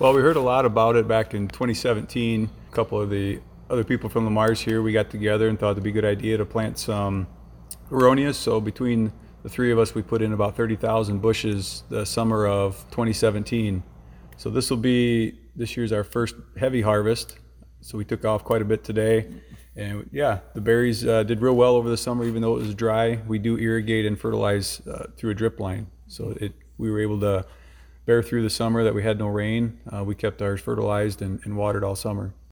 Well, we heard a lot about it back in 2017. A couple of the other people from Lamar's here, we got together and thought it'd be a good idea to plant some Aronias. So between the three of us, we put in about 30,000 bushes the summer of 2017. So this year's our first heavy harvest. So we took off quite a bit today. And yeah, the berries did real well over the summer, even though it was dry. We do irrigate and fertilize through a drip line. So we were able to bear through the summer that we had no rain. We kept ours fertilized and watered all summer.